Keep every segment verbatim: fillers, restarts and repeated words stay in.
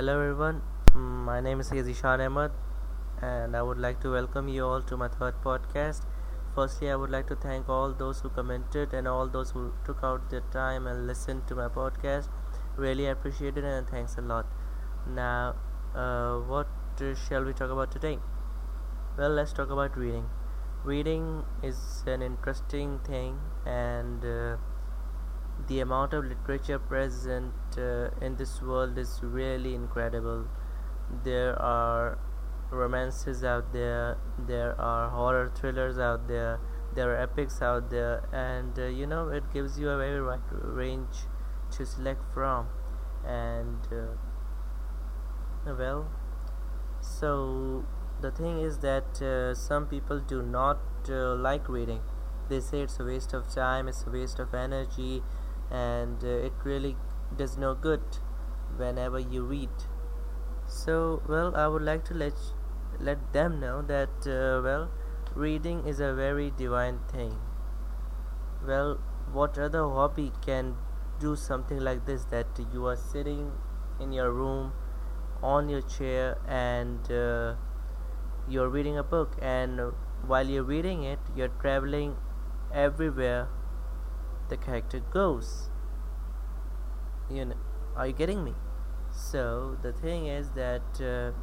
Hello everyone, Mm, my name is Zishan Ahmed and I would like to welcome you all to my third podcast. Firstly, I would like to thank all those who commented and all those who took out their time and listened to my podcast. Really appreciate it and thanks a lot. Now, uh, what uh, shall we talk about today? Well, let's talk about reading. Reading is an interesting thing and uh, the amount of literature present uh, in this world is really incredible. There are romances out there, there are horror thrillers out there, there are epics out there, and uh, you know, it gives you a very wide range to select from. And uh, well, so the thing is that uh, some people do not uh, like reading. They say it's a waste of time, it's a waste of energy, and uh, it really does no good whenever you read. So, well, I would like to let let them know that uh, well, reading is a very divine thing. Well, what other hobby can do something like this? That you are sitting in your room on your chair and uh, you're reading a book, and while you're reading it, you're traveling everywhere the character goes. You know, are you getting me? So the thing is that uh,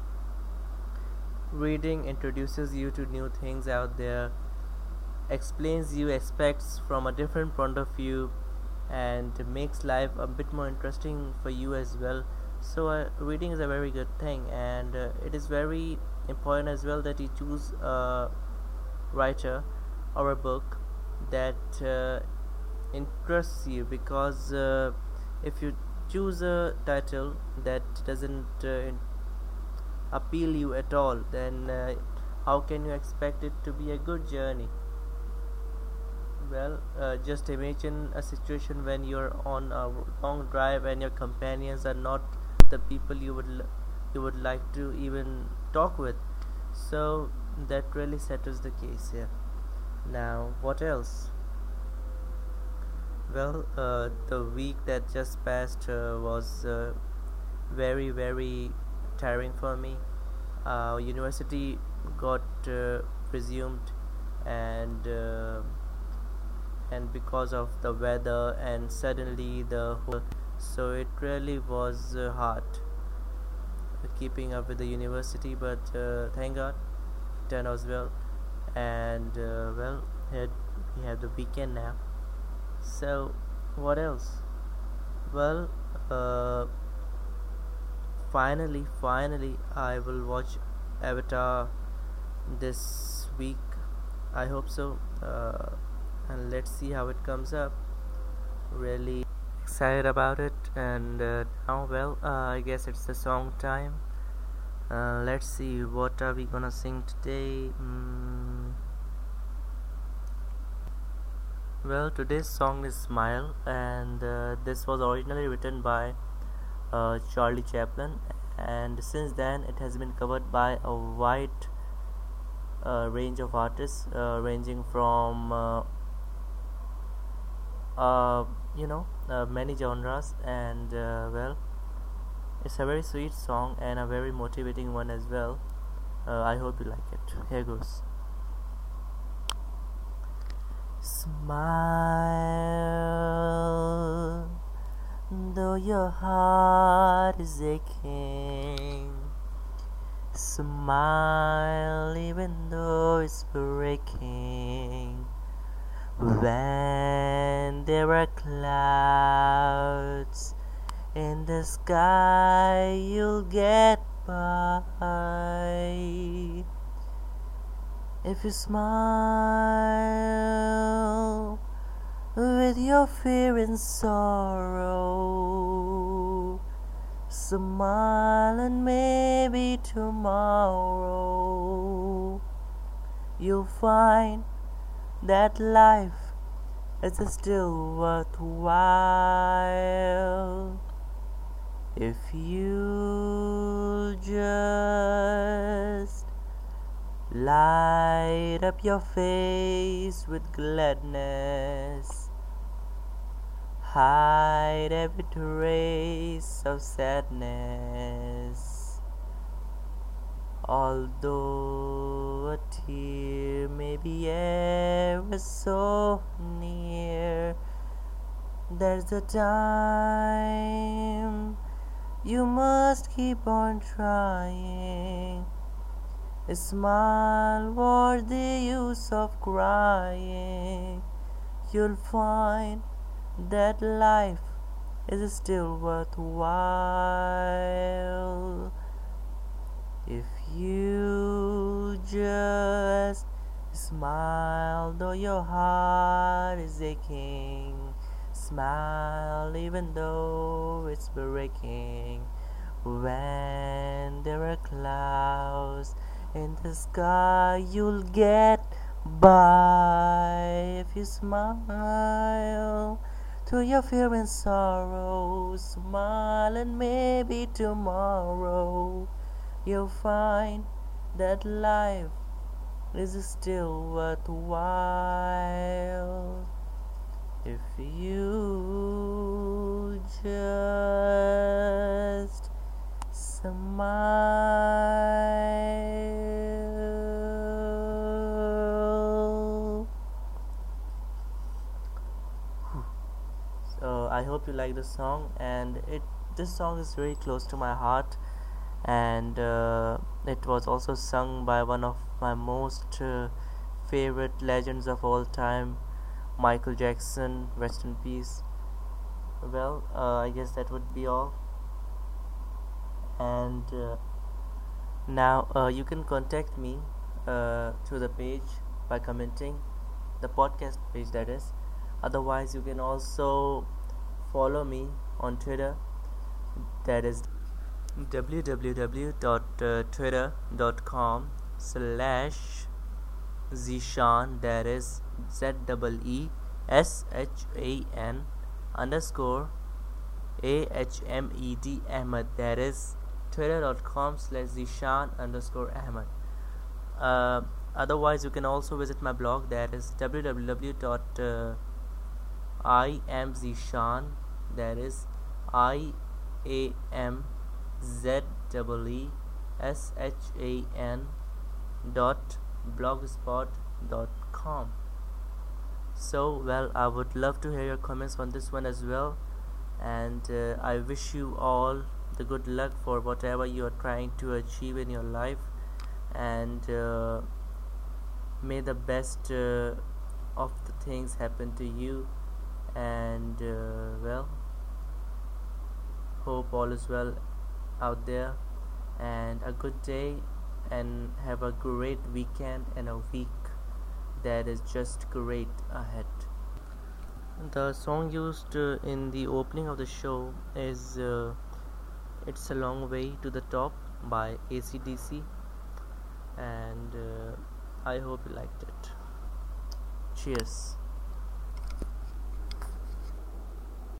reading introduces you to new things out there, explains you aspects from a different point of view, and makes life a bit more interesting for you as well. So uh, reading is a very good thing, and uh, it is very important as well that you choose a writer or a book that uh, interests you, because uh, if you choose a title that doesn't uh, appeal you at all, then uh, how can you expect it to be a good journey? Well, uh, just imagine a situation when you're on a long drive and your companions are not the people you would l- you would like to even talk with. So that really settles the case here. Now, what else? Well, uh, the week that just passed uh, was uh, very, very tiring for me. Uh, university got uh, resumed, and uh, and because of the weather and suddenly the whole, so it really was uh, hard keeping up with the university. But uh, thank God, it turned out well, and uh, well, here we have the weekend now. So, what else? Well, uh, finally, finally, I will watch Avatar this week. I hope so. Uh, and let's see how it comes up. Really excited about it. And uh, now, well, uh, I guess it's the song time. Uh, let's see, what are we gonna sing today? Mm. Well, today's song is Smile, and uh, this was originally written by uh, Charlie Chaplin, and since then it has been covered by a wide uh, range of artists, uh, ranging from uh, uh, you know uh, many genres, and uh, well, it's a very sweet song and a very motivating one as well. uh, I hope you like it. Here goes. Smile, though your heart is aching. Smile, even though it's breaking. When there are clouds in the sky, you'll get by. If you smile with your fear and sorrow, smile and maybe tomorrow you'll find that life is still worthwhile. If you just light up your face with gladness, hide every trace of sadness. Although a tear may be ever so near, there's a time you must keep on trying. A smile worth the use of crying. You'll find that life is still worthwhile if you just smile, though your heart is aching. Smile even though it's breaking. When there are clouds in the sky, you'll get by if you smile through your fear and sorrow. Smile, and maybe tomorrow you'll find that life is still worthwhile if you just smile. So I hope you like the song, and it this song is very close to my heart, and uh, it was also sung by one of my most uh, favorite legends of all time, Michael Jackson. Rest in peace. Well, uh, I guess that would be all, and uh, now uh, you can contact me uh, through the page by commenting, the podcast page, that is. Otherwise, you can also follow me on Twitter, that is w w w dot twitter dot com slash Zeshan, that is Z E E S H A N underscore A H M E D Ahmed, that is twitter dot com slash Zeshan underscore Ahmed. Uh, otherwise, you can also visit my blog, that is w w w dot I am Zeshan, that is I A M Z E E S H A N dot blogspot dot com. So, well, I would love to hear your comments on this one as well, and uh, I wish you all the good luck for whatever you are trying to achieve in your life, and uh, may the best uh, of the things happen to you, and uh, well, hope all is well out there, and a good day, and have a great weekend and a week that is just great ahead. The song used uh, in the opening of the show is uh, It's a Long Way to the Top by A C D C, and uh, I hope you liked it. Cheers.